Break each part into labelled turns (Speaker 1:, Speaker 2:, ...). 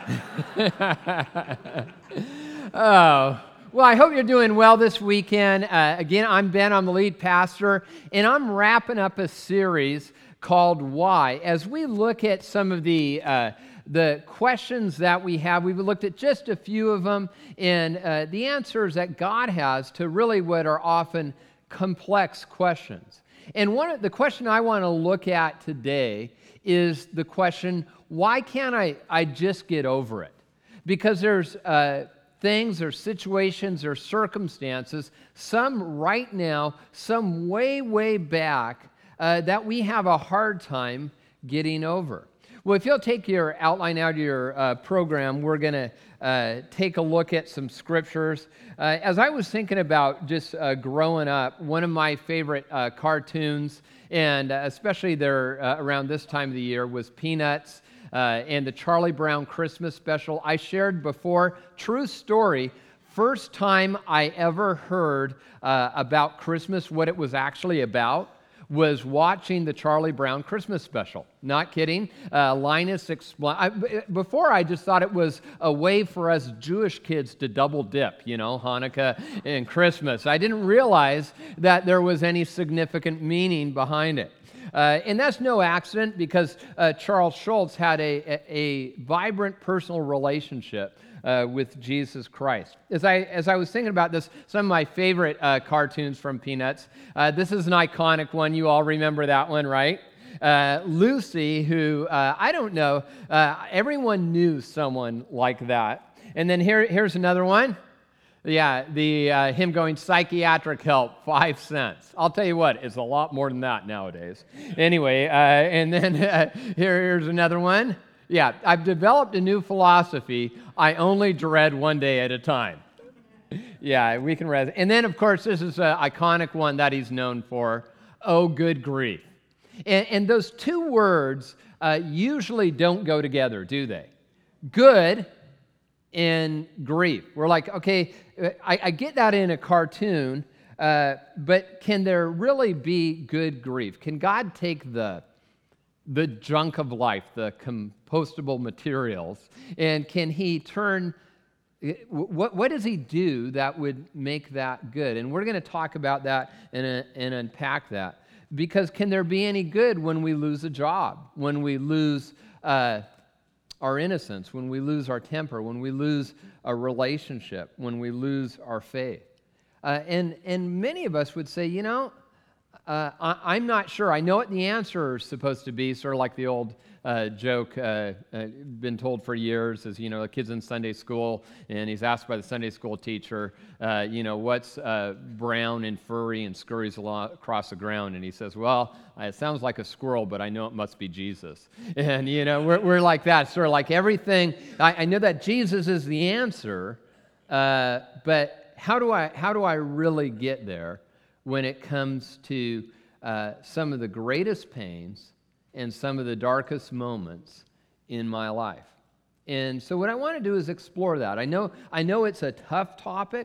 Speaker 1: Oh, well, I hope you're doing well this weekend. Again, I'm Ben, I'm the lead pastor, and I'm wrapping up a series called Why. As we look at some of the questions that we have, we've looked at just a few of them, and the answers that God has to really what are often complex questions. And the question I want to look at today is the question, why can't I just get over it? Because there's things or situations or circumstances, some right now, some way, way back, that we have a hard time getting over. Well, if you'll take your outline out of your program, we're going to take a look at some scriptures. As I was thinking about just growing up, one of my favorite cartoons, and especially there around this time of the year, was Peanuts and the Charlie Brown Christmas special. I shared before, true story, first time I ever heard about Christmas, what it was actually about, was watching the Charlie Brown Christmas special. Not kidding. Linus explained. Before, I just thought it was a way for us Jewish kids to double dip, Hanukkah and Christmas. I didn't realize that there was any significant meaning behind it. And that's no accident, because Charles Schulz had a vibrant personal relationship with Jesus Christ. As I was thinking about this, some of my favorite cartoons from Peanuts, this is an iconic one. You all remember that one, right? Lucy, who, I don't know, everyone knew someone like that. And then here's another one. Yeah, him going, psychiatric help, 5 cents. I'll tell you what, it's a lot more than that nowadays. Anyway, and then here's another one. Yeah, I've developed a new philosophy. I only dread one day at a time. Yeah, we can read. And then, of course, this is an iconic one that he's known for. Oh, good grief. And those two words usually don't go together, do they? Good and grief. We're like, okay, I get that in a cartoon, but can there really be good grief? Can God take the junk of life, the compostable materials, and can he turn, what does he do that would make that good? And we're going to talk about that and unpack that. Because can there be any good when we lose a job, when we lose our innocence, when we lose our temper, when we lose a relationship, when we lose our faith? And many of us would say, I'm not sure. I know what the answer is supposed to be, sort of like the old joke been told for years, is, the kid's in Sunday school, and he's asked by the Sunday school teacher, what's brown and furry and scurries across the ground? And he says, well, it sounds like a squirrel, but I know it must be Jesus. And, we're like that, sort of like everything. I know that Jesus is the answer, but how do I really get there when it comes to some of the greatest pains and some of the darkest moments in my life? And so what I want to do is explore that. I know it's a tough topic,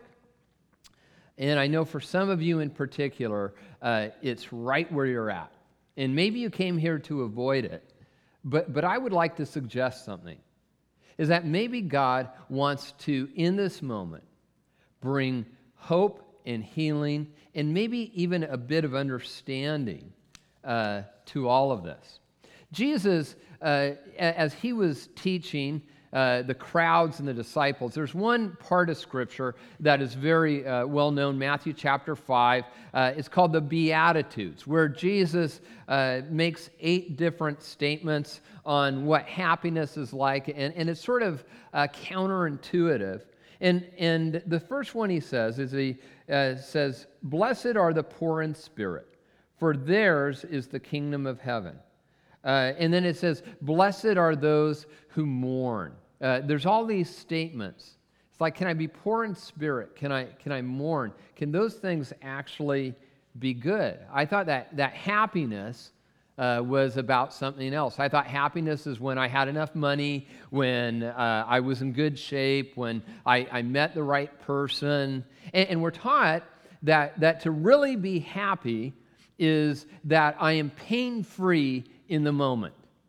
Speaker 1: and I know for some of you in particular, it's right where you're at. And maybe you came here to avoid it, but I would like to suggest something, is that maybe God wants to, in this moment, bring hope and healing, and maybe even a bit of understanding to all of this. Jesus, as he was teaching the crowds and the disciples, there's one part of Scripture that is very well known, Matthew chapter 5. It's called the Beatitudes, where Jesus makes 8 different statements on what happiness is like, and it's sort of counterintuitive. And the first one he says is he says, "Blessed are the poor in spirit, for theirs is the kingdom of heaven." And then it says, "Blessed are those who mourn." There's all these statements. It's like, can I be poor in spirit? Can I mourn? Can those things actually be good? I thought that happiness was about something else. I thought happiness is when I had enough money, when I was in good shape, when I met the right person. And we're taught that to really be happy is that I am pain-free in the moment.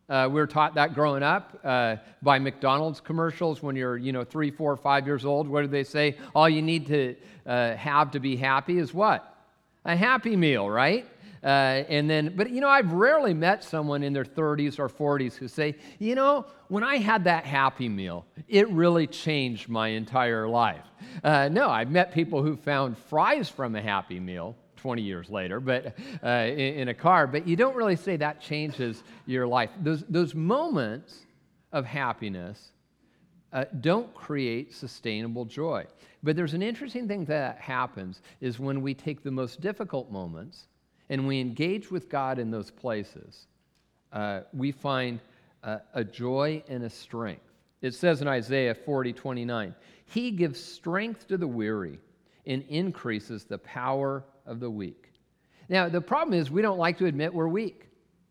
Speaker 1: We were taught that growing up by McDonald's commercials when you're, 3, 4, 5 years old. What do they say? All you need to have to be happy is what? A Happy Meal, right? But I've rarely met someone in their 30s or 40s who say, when I had that Happy Meal, it really changed my entire life. No, I've met people who found fries from a Happy Meal 20 years later, but in a car. But you don't really say that changes your life. Those moments of happiness don't create sustainable joy. But there's an interesting thing that happens is when we take the most difficult moments and we engage with God in those places, we find a joy and a strength. It says in Isaiah 40:29, He gives strength to the weary and increases the power of the weak. Now, the problem is we don't like to admit we're weak.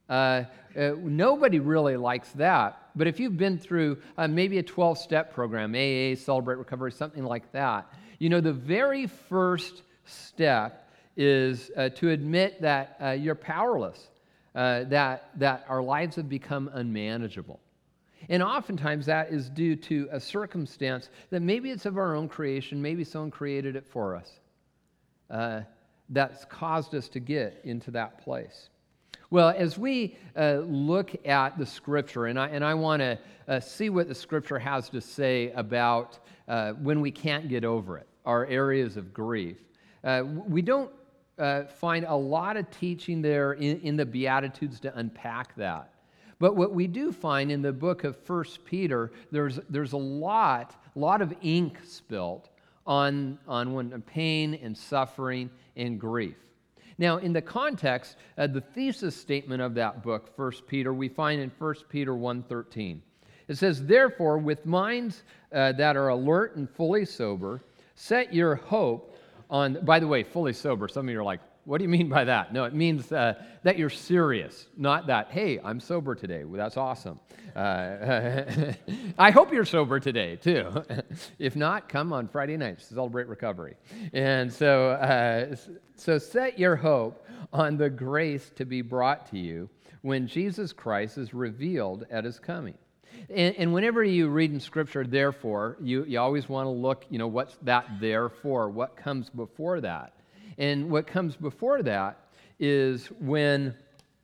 Speaker 1: Nobody really likes that. But if you've been through maybe a 12-step program, AA, Celebrate Recovery, something like that, the very first step is to admit that you're powerless, that our lives have become unmanageable. And oftentimes that is due to a circumstance that maybe it's of our own creation, maybe someone created it for us, that's caused us to get into that place. Well, as we look at the Scripture, and I want to see what the Scripture has to say about when we can't get over it, our areas of grief, we don't find a lot of teaching there in the Beatitudes to unpack that. But what we do find in the book of 1 Peter, there's a lot of ink spilt on when pain and suffering and grief. Now, in the context, the thesis statement of that book, 1 Peter, we find in 1 Peter 1:13. It says, Therefore, with minds that are alert and fully sober, set your hope on, by the way, fully sober. Some of you are like, what do you mean by that? No, it means that you're serious, not that, hey, I'm sober today. Well, that's awesome. I hope you're sober today, too. If not, come on Friday nights to Celebrate Recovery. And so set your hope on the grace to be brought to you when Jesus Christ is revealed at His coming. And whenever you read in Scripture, therefore, you always want to look, what's that there for? What comes before that? And what comes before that is when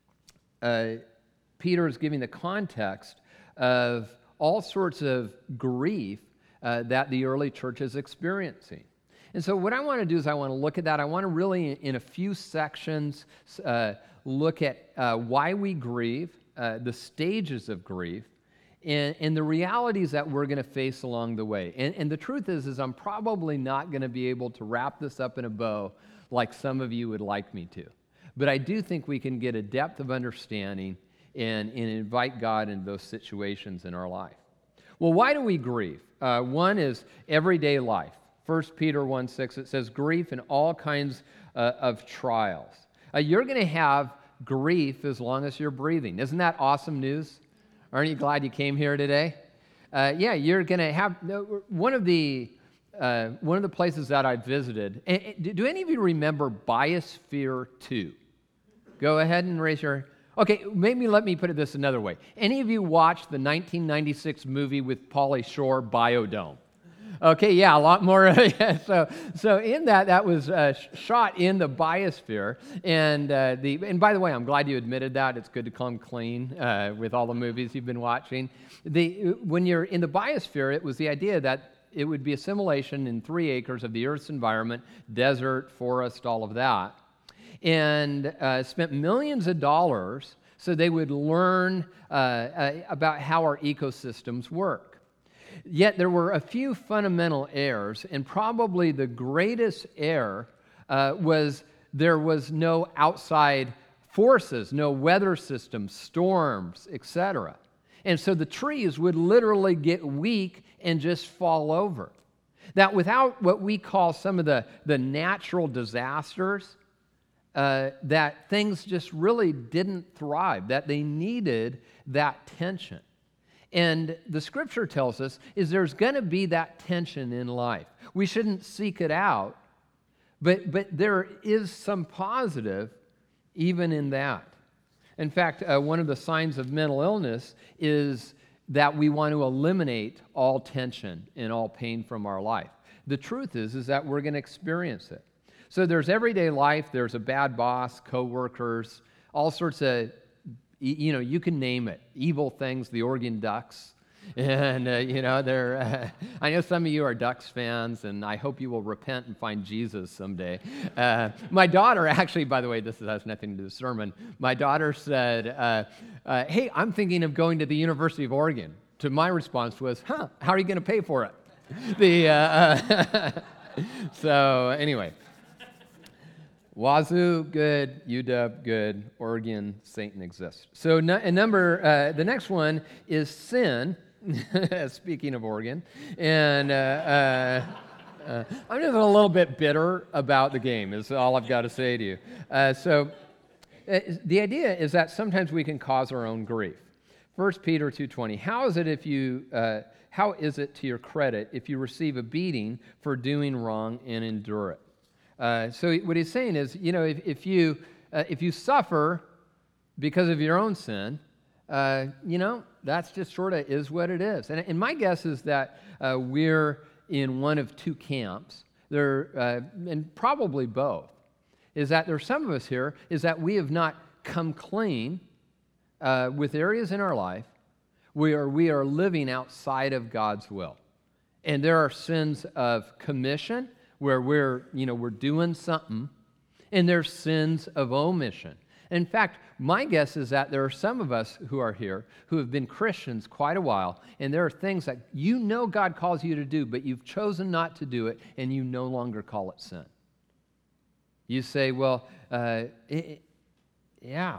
Speaker 1: Peter is giving the context of all sorts of grief that the early church is experiencing. And so what I want to do is I want to look at that. I want to really, in a few sections, look at why we grieve, the stages of grief, and the realities that we're going to face along the way. And the truth is I'm probably not going to be able to wrap this up in a bow like some of you would like me to. But I do think we can get a depth of understanding and invite God into those situations in our life. Well, why do we grieve? One is everyday life. 1 Peter 1:6, it says, grief and all kinds of trials. You're going to have grief as long as you're breathing. Isn't that awesome news? Aren't you glad you came here today? Yeah, you're going to have one of the places that I visited. Do any of you remember Biosphere 2? Go ahead and raise your. Okay, maybe let me put it this another way. Any of you watched the 1996 movie with Pauly Shore, Biodome? Okay, yeah, a lot more. So in that was shot in the biosphere, and by the way, I'm glad you admitted that. It's good to come clean with all the movies you've been watching. When you're in the biosphere, it was the idea that it would be a simulation in 3 acres of the Earth's environment, desert, forest, all of that, and spent millions of dollars so they would learn about how our ecosystems work. Yet there were a few fundamental errors, and probably the greatest error was there was no outside forces, no weather systems, storms, etc. And so the trees would literally get weak and just fall over. That without what we call some of the natural disasters, that things just really didn't thrive, that they needed that tension. And the Scripture tells us is there's going to be that tension in life. We shouldn't seek it out, but there is some positive even in that. In fact, one of the signs of mental illness is that we want to eliminate all tension and all pain from our life. The truth is that we're going to experience it. So there's everyday life, there's a bad boss, coworkers, all sorts of, you can name it, evil things, the Oregon Ducks. And, I know some of you are Ducks fans, and I hope you will repent and find Jesus someday. My daughter, actually, by the way, this has nothing to do with the sermon. My daughter said, hey, I'm thinking of going to the University of Oregon. To my response was, how are you going to pay for it? So anyway, Wazoo, good. UW, good. Oregon, Satan exists. So the next one is sin. Speaking of Oregon, and I'm just a little bit bitter about the game, is all I've got to say to you. The idea is that sometimes we can cause our own grief. 1 Peter 2:20, how is it to your credit if you receive a beating for doing wrong and endure it? So what he's saying is, if you suffer because of your own sin, that's just sort of is what it is. And my guess is that we're in one of two camps, and probably both, is that there's some of us here, is that we have not come clean with areas in our life where we are living outside of God's will. And there are sins of commission where we're doing something, and there's sins of omission. In fact, my guess is that there are some of us who are here who have been Christians quite a while, and there are things that God calls you to do, but you've chosen not to do it, and you no longer call it sin. You say, well, yeah.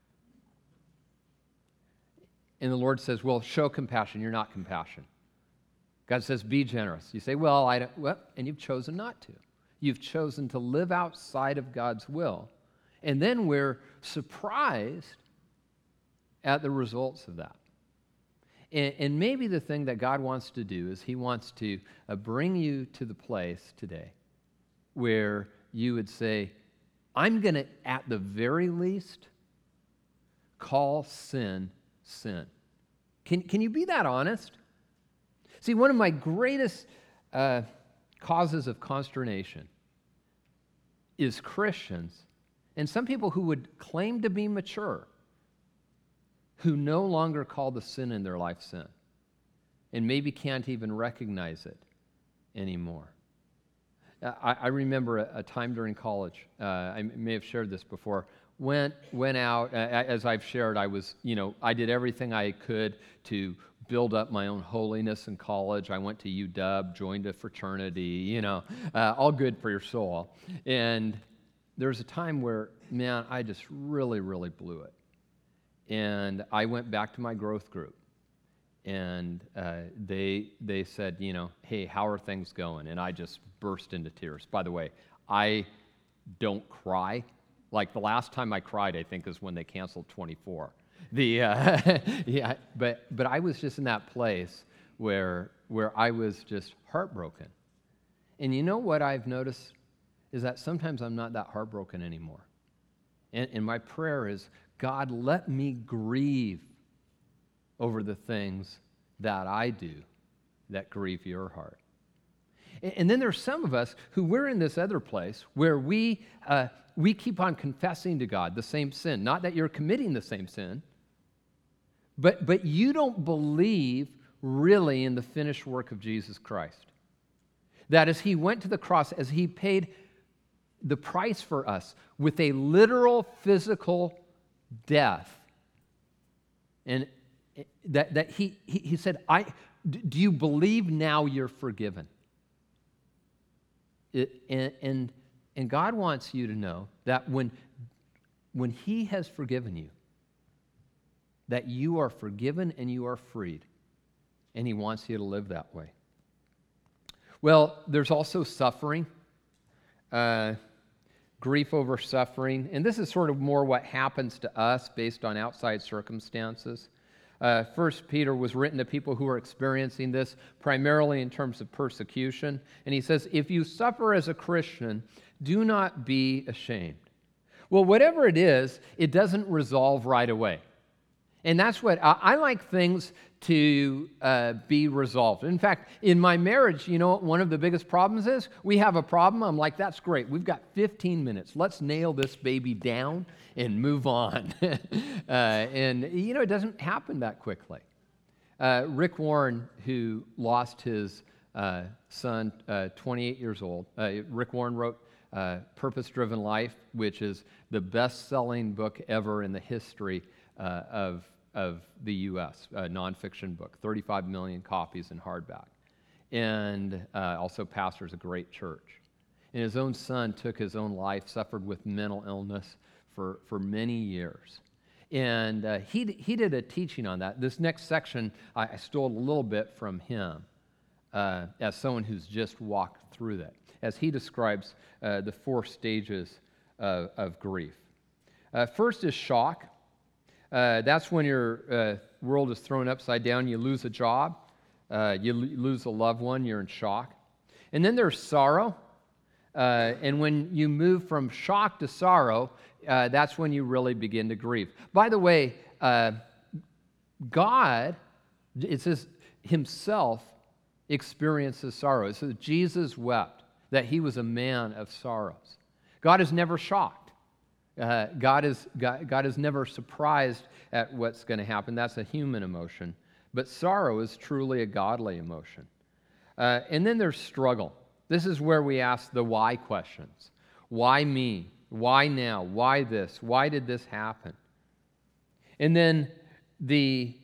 Speaker 1: And the Lord says, well, show compassion. You're not compassion. God says, be generous. You say, well, and you've chosen not to. You've chosen to live outside of God's will. And then we're surprised at the results of that. And maybe the thing that God wants to do is he wants to bring you to the place today where you would say, I'm going to, at the very least, call sin, sin. Can you be that honest? See, one of my greatest causes of consternation is Christians, and some people who would claim to be mature, who no longer call the sin in their life sin, and maybe can't even recognize it anymore. I remember a time during college, I may have shared this before, went out, as I've shared, I did everything I could to build up my own holiness in college. I went to UW, joined a fraternity, all good for your soul. And there was a time where, man, I just really, really blew it. And I went back to my growth group. And they said, hey, how are things going? And I just burst into tears. By the way, I don't cry. Like the last time I cried, I think, is when they canceled 24. But I was just in that place where I was just heartbroken. And you know what I've noticed is that sometimes I'm not that heartbroken anymore. And my prayer is, God, let me grieve over the things that I do that grieve your heart. And then there's some of us who we're in this other place where we keep on confessing to God the same sin. Not that you're committing the same sin, but you don't believe really in the finished work of Jesus Christ. That as he went to the cross, as he paid the price for us with a literal physical death, and that he said, do you believe now you're forgiven? And God wants you to know that when he has forgiven you, that you are forgiven and you are freed. And he wants you to live that way. Well, there's also suffering, grief over suffering. And this is sort of more what happens to us based on outside circumstances. 1 Peter was written to people who are experiencing this primarily in terms of persecution. And he says, if you suffer as a Christian, do not be ashamed. Well, whatever it is, it doesn't resolve right away. And that's what I like things to be resolved. In fact, in my marriage, you know what one of the biggest problems is? We have a problem. I'm like, that's great. We've got 15 minutes. Let's nail this baby down and move on. And, you know, it doesn't happen that quickly. Rick Warren, who lost his son, 28 years old, Rick Warren wrote Purpose-Driven Life, which is the best-selling book ever in the history of the U.S., a nonfiction book, 35 million copies in hardback, and also pastors a great church. And his own son took his own life, suffered with mental illness for many years. And he did a teaching on that. This next section, I stole a little bit from him as someone who's just walked through that, as he describes the 4 stages of grief. First is shock. That's when your world is thrown upside down. You lose a job, you lose a loved one, you're in shock. And then there's sorrow. And when you move from shock to sorrow, that's when you really begin to grieve. By the way, God, it says, himself experiences sorrow. It says Jesus wept, that he was a man of sorrows. God is never shocked. God is never surprised at what's going to happen. That's a human emotion. But sorrow is truly a godly emotion. And then there's struggle. This is where we ask the why questions. Why me? Why now? Why this? Why did this happen? And then the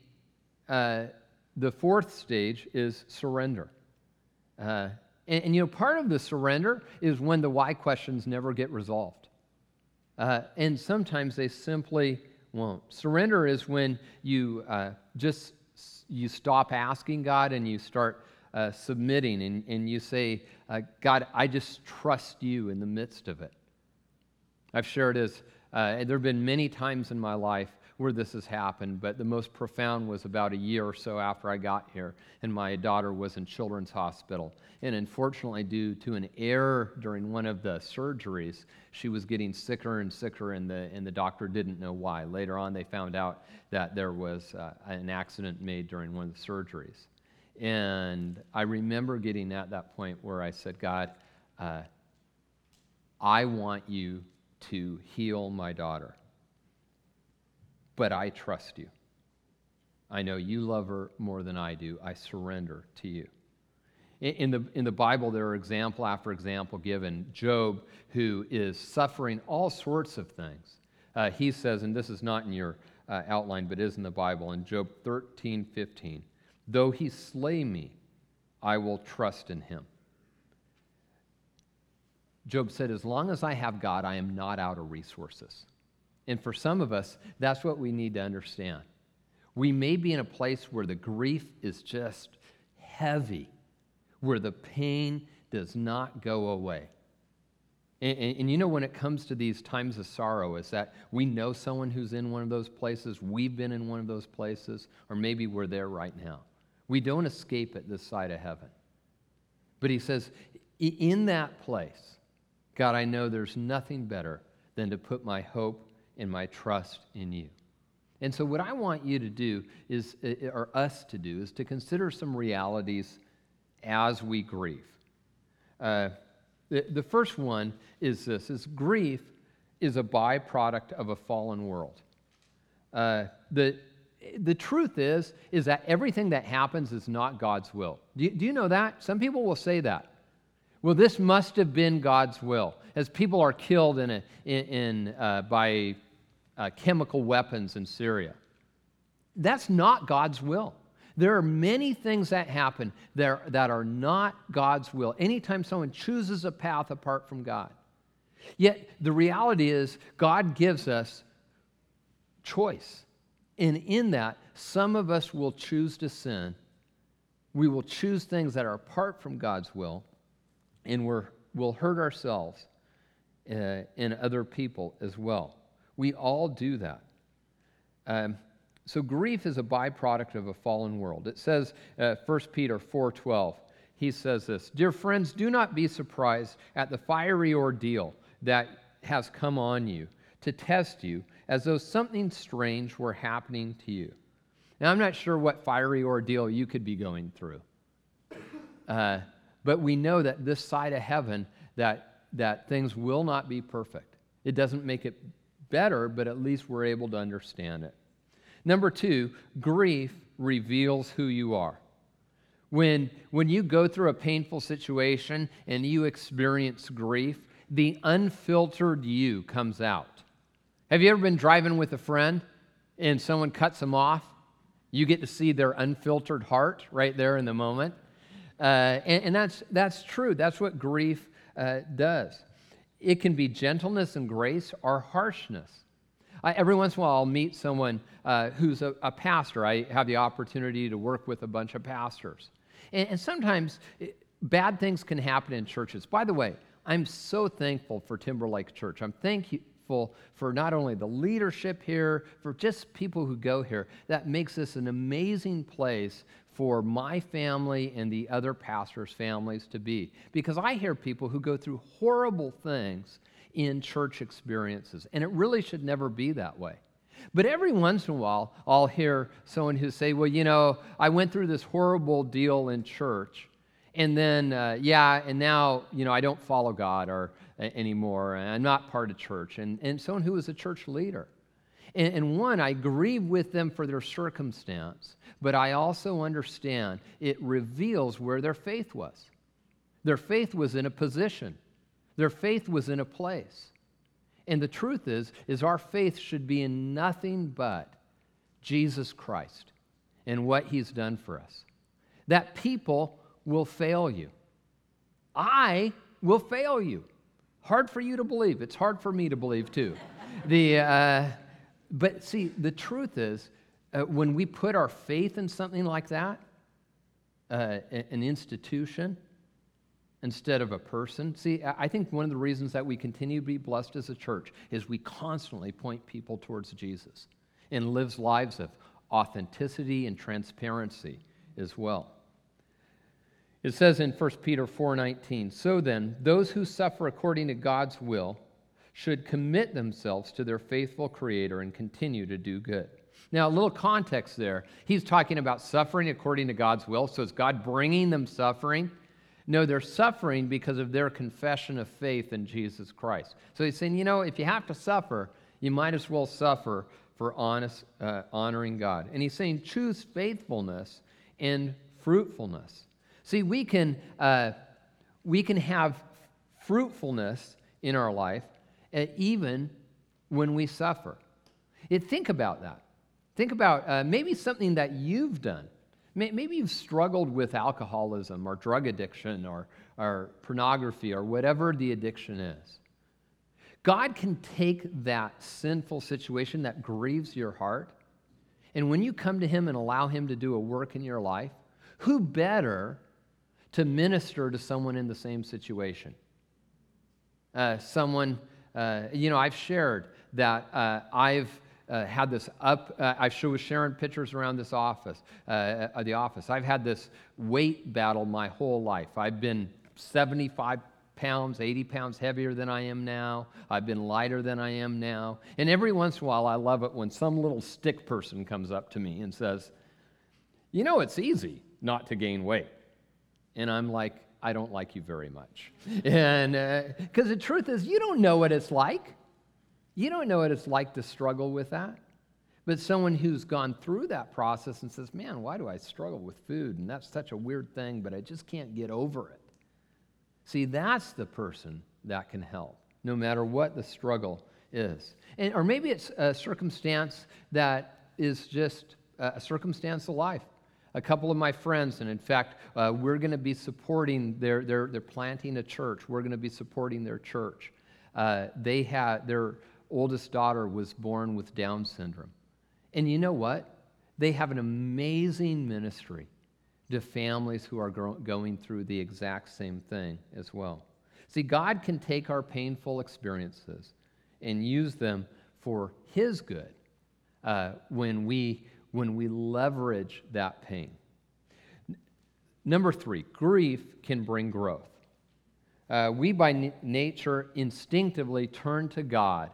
Speaker 1: 4th stage is surrender. And you know, part of the surrender is when the why questions never get resolved. And sometimes they simply won't. Surrender is when you you stop asking God and you start submitting, and you say, God, I just trust you in the midst of it. I've shared this. There have been many times in my life where this has happened, but the most profound was about a year or so after I got here, and my daughter was in Children's Hospital. And unfortunately, due to an error during one of the surgeries, she was getting sicker and sicker, and the doctor didn't know why. Later on, they found out that there was an accident made during one of the surgeries. And I remember getting at that point where I said, God, I want you to heal my daughter, but I trust you. I know you love her more than I do. I surrender to you. In the Bible, there are example after example given. Job, who is suffering all sorts of things. He says, and this is not in your outline, but is in the Bible, in Job 13:15, though he slay me, I will trust in him. Job said, as long as I have God, I am not out of resources. And for some of us, that's what we need to understand. We may be in a place where the grief is just heavy, where the pain does not go away. And you know, when it comes to these times of sorrow, is that we know someone who's in one of those places, we've been in one of those places, or maybe we're there right now. We don't escape it this side of heaven. But he says, in that place, God, I know there's nothing better than to put my hope and my trust in you. And so what I want you to do is, or us to do, is to consider some realities as we grieve. The first one is this, is grief is a byproduct of a fallen world. The truth is that everything that happens is not God's will. Do you know that? Some people will say that. Well, this must have been God's will, as people are killed by chemical weapons in Syria. That's not God's will. There are many things that happen that are not God's will. Anytime someone chooses a path apart from God. Yet the reality is God gives us choice. And in that, some of us will choose to sin. We will choose things that are apart from God's will, and we'll hurt ourselves and other people as well. We all do that. So grief is a byproduct of a fallen world. It says, 1 Peter 4:12, he says this, dear friends, do not be surprised at the fiery ordeal that has come on you to test you as though something strange were happening to you. Now, I'm not sure what fiery ordeal you could be going through, but we know that this side of heaven, that things will not be perfect. It doesn't make it better, but at least we're able to understand it. Number 2, grief reveals who you are. When you go through a painful situation and you experience grief, the unfiltered you comes out. Have you ever been driving with a friend and someone cuts them off? You get to see their unfiltered heart right there in the moment. And that's true. That's what grief does. It can be gentleness and grace or harshness. Every once in a while, I'll meet someone who's a pastor. I have the opportunity to work with a bunch of pastors. And sometimes bad things can happen in churches. By the way, I'm so thankful for Timberlake Church. I'm thankful for not only the leadership here, for just people who go here. That makes this an amazing place for my family and the other pastors' families to be. Because I hear people who go through horrible things in church experiences, and it really should never be that way. But every once in a while, I'll hear someone who say, well, I went through this horrible deal in church, and then, and now, I don't follow God anymore, and I'm not part of church, and someone who is a church leader. And one, I grieve with them for their circumstance, but I also understand it reveals where their faith was. Their faith was in a position. Their faith was in a place. And the truth is our faith should be in nothing but Jesus Christ and what he's done for us. That people will fail you. I will fail you. Hard for you to believe. It's hard for me to believe too. But see, the truth is, when we put our faith in something like that, an institution, instead of a person. See, I think one of the reasons that we continue to be blessed as a church is we constantly point people towards Jesus and live lives of authenticity and transparency as well. It says in 1 Peter 4:19, "So then, those who suffer according to God's will should commit themselves to their faithful Creator and continue to do good." Now, a little context there. He's talking about suffering according to God's will. So is God bringing them suffering? No, they're suffering because of their confession of faith in Jesus Christ. So he's saying, if you have to suffer, you might as well suffer for honoring God. And he's saying, choose faithfulness and fruitfulness. See, we can have fruitfulness in our life even when we suffer. Think about that. Think about maybe something that you've done. Maybe you've struggled with alcoholism or drug addiction or pornography or whatever the addiction is. God can take that sinful situation that grieves your heart, and when you come to him and allow him to do a work in your life, who better to minister to someone in the same situation? I've shared that I've had this I was sharing pictures around this office, the office. I've had this weight battle my whole life. I've been 75 pounds, 80 pounds heavier than I am now. I've been lighter than I am now. And every once in a while, I love it when some little stick person comes up to me and says, it's easy not to gain weight. And I'm like, I don't like you very much. And because the truth is, you don't know what it's like. You don't know what it's like to struggle with that. But someone who's gone through that process and says, man, why do I struggle with food? And that's such a weird thing, but I just can't get over it. See, that's the person that can help, no matter what the struggle is. Or maybe it's a circumstance that is just a circumstance of life. A couple of my friends, and in fact, we're going to be supporting they're planting a church. We're going to be supporting their church. Their oldest daughter was born with Down syndrome. And you know what? They have an amazing ministry to families who are going through the exact same thing as well. See, God can take our painful experiences and use them for his good when we leverage that pain. Number 3, grief can bring growth. We by nature instinctively turn to God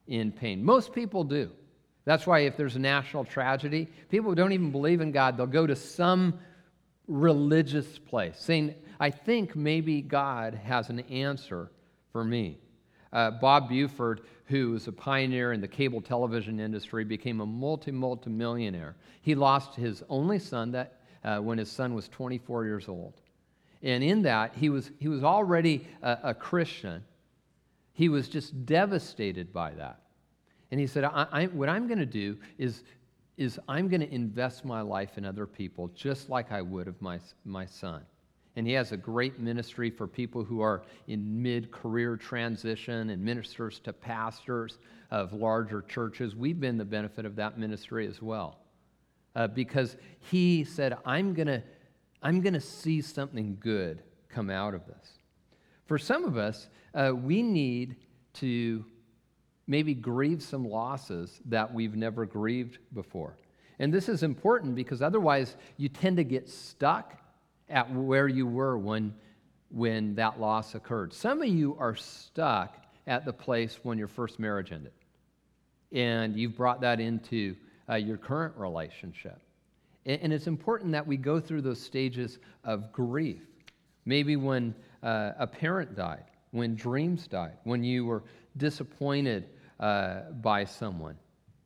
Speaker 1: in pain. Most people do. That's why if there's a national tragedy, people who don't even believe in God, they'll go to some religious place saying, I think maybe God has an answer for me. Bob Buford, who was a pioneer in the cable television industry, became a multi-millionaire. He lost his only son when his son was 24 years old. And in that, he was already a Christian. He was just devastated by that. And he said, what I'm going to do is I'm going to invest my life in other people just like I would of my son. And he has a great ministry for people who are in mid-career transition and ministers to pastors of larger churches. We've been the benefit of that ministry as well. Because he said, I'm going to see something good come out of this. For some of us, we need to maybe grieve some losses that we've never grieved before. And this is important because otherwise you tend to get stuck at where you were when that loss occurred. Some of you are stuck at the place when your first marriage ended. And you've brought that into your current relationship. And it's important that we go through those stages of grief. Maybe when a parent died, when dreams died, when you were disappointed by someone.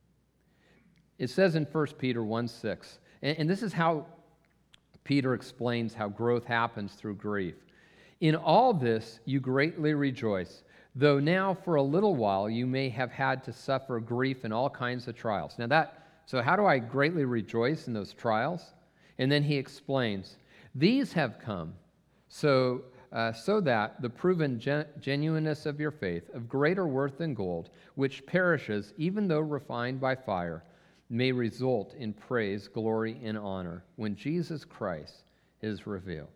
Speaker 1: It says in 1 Peter 1:6, and this is how Peter explains how growth happens through grief. In all this you greatly rejoice, though now for a little while you may have had to suffer grief in all kinds of trials. So how do I greatly rejoice in those trials? And then he explains, these have come so that the proven genuineness of your faith, of greater worth than gold, which perishes even though refined by fire, may result in praise, glory, and honor when Jesus Christ is revealed.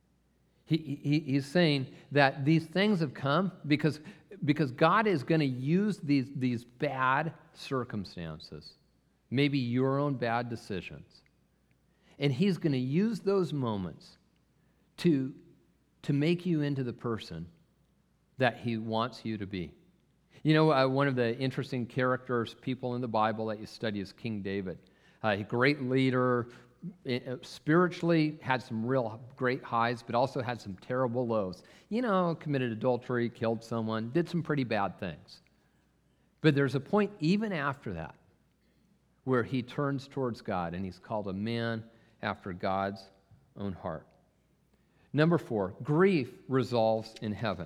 Speaker 1: He's saying that these things have come because God is going to use these bad circumstances, maybe your own bad decisions, and he's going to use those moments to make you into the person that he wants you to be. You know, one of the interesting people in the Bible that you study is King David. A great leader, spiritually had some real great highs, but also had some terrible lows. You know, committed adultery, killed someone, did some pretty bad things. But there's a point even after that where he turns towards God, and he's called a man after God's own heart. Number 4, grief resolves in heaven.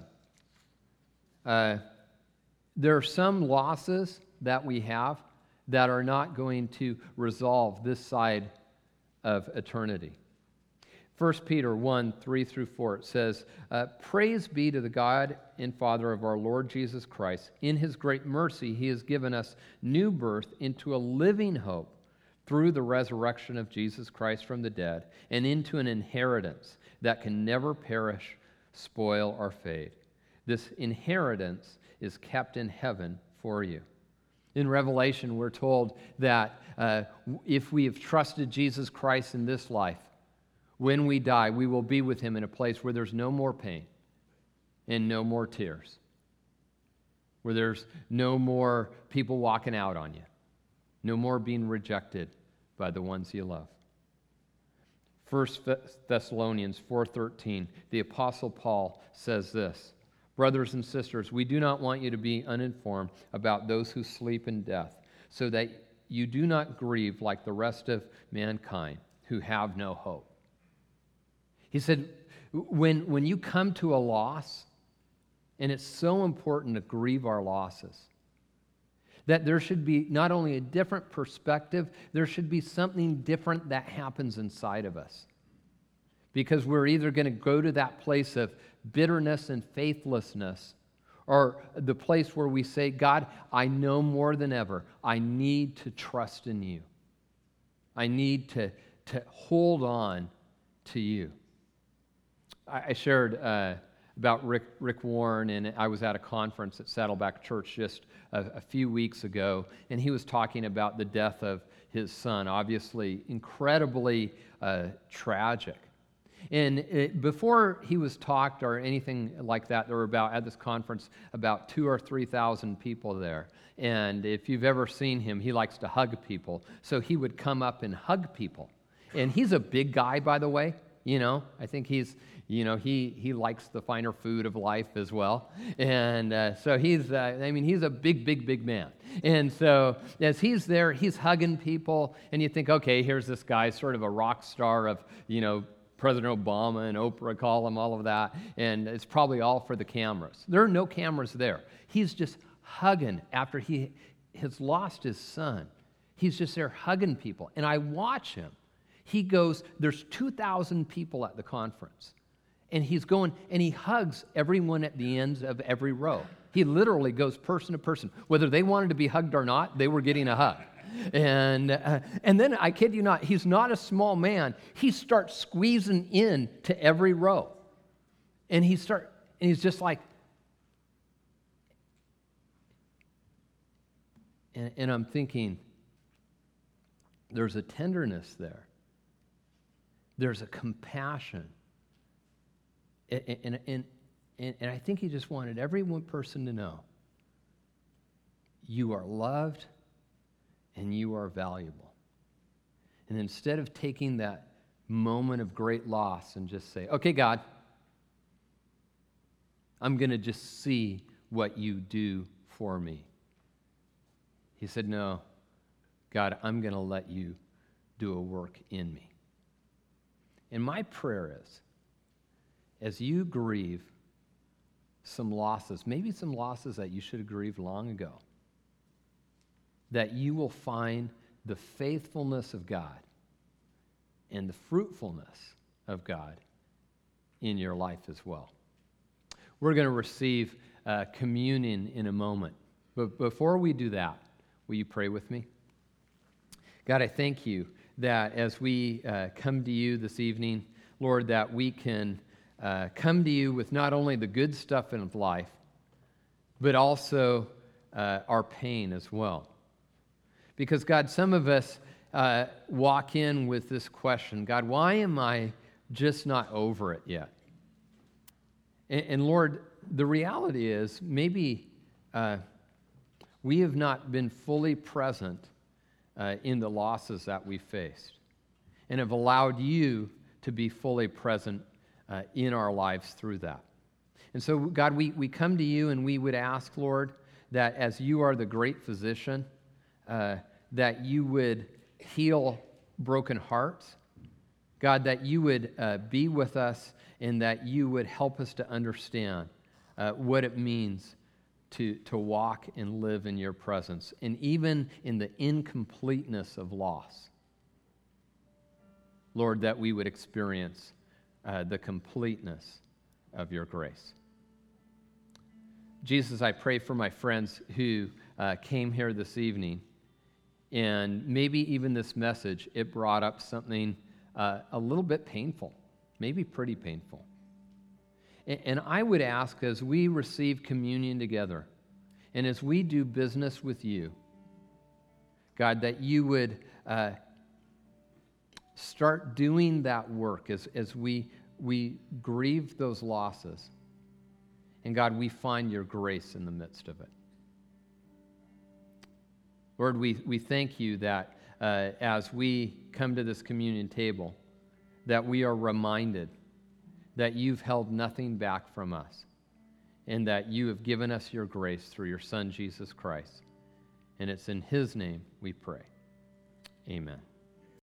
Speaker 1: There are some losses that we have that are not going to resolve this side of eternity. 1 Peter 1:3-4, it says, Praise be to the God and Father of our Lord Jesus Christ. In his great mercy, he has given us new birth into a living hope through the resurrection of Jesus Christ from the dead, and into an inheritance that can never perish, spoil, or fade. This inheritance is kept in heaven for you. In Revelation, we're told that if we have trusted Jesus Christ in this life, when we die, we will be with him in a place where there's no more pain and no more tears, where there's no more people walking out on you, no more being rejected by the ones you love. 1 Thessalonians 4:13, the Apostle Paul says this, Brothers and sisters, we do not want you to be uninformed about those who sleep in death, so that you do not grieve like the rest of mankind who have no hope. He said, when you come to a loss, and it's so important to grieve our losses, that there should be not only a different perspective, there should be something different that happens inside of us. Because we're either going to go to that place of bitterness and faithlessness, or the place where we say, God, I know more than ever, I need to trust in you. I need to hold on to you. I shared about Rick Warren, and I was at a conference at Saddleback Church just a few weeks ago, and he was talking about the death of his son, obviously incredibly tragic. And before he was talked or anything like that, there were at this conference, about 2,000 or 3,000 people there. And if you've ever seen him, he likes to hug people. So he would come up and hug people. And he's a big guy, by the way. I think he likes the finer food of life as well. And so he's a big, big, big man. And so as he's there, he's hugging people. And you think, okay, here's this guy, sort of a rock star of, President Obama and Oprah call him, all of that. And it's probably all for the cameras. There are no cameras there. He's just hugging after he has lost his son. He's just there hugging people. And I watch him. He goes, there's 2,000 people at the conference. And he's going, and he hugs everyone at the ends of every row. He literally goes person to person. Whether they wanted to be hugged or not, they were getting a hug. And then, I kid you not, he's not a small man. He starts squeezing in to every row. And he's just like, and I'm thinking, there's a tenderness there. There's a compassion. And I think he just wanted every one person to know, you are loved and you are valuable. And instead of taking that moment of great loss and just say, okay, God, I'm going to just see what you do for me. He said, no, God, I'm going to let you do a work in me. And my prayer is, as you grieve some losses, maybe some losses that you should have grieved long ago, that you will find the faithfulness of God and the fruitfulness of God in your life as well. We're going to receive communion in a moment. But before we do that, will you pray with me? God, I thank you that as we come to you this evening, Lord, that we can come to you with not only the good stuff in life, but also our pain as well. Because, God, some of us walk in with this question, God, why am I just not over it yet? And Lord, the reality is maybe we have not been fully present in the losses that we faced and have allowed you to be fully present in our lives through that. And so, God, we come to you and we would ask, Lord, that as you are the great physician, that you would heal broken hearts. God, that you would be with us and that you would help us to understand what it means to walk and live in your presence, and even in the incompleteness of loss. Lord, that we would experience the completeness of your grace. Jesus, I pray for my friends who came here this evening, and maybe even this message, it brought up something a little bit painful, maybe pretty painful. And I would ask, as we receive communion together, and as we do business with you, God, that you would start doing that work as we grieve those losses. And God, we find your grace in the midst of it. Lord, we thank you that as we come to this communion table, that we are reminded that you've held nothing back from us and that you have given us your grace through your Son, Jesus Christ. And it's in his name we pray. Amen.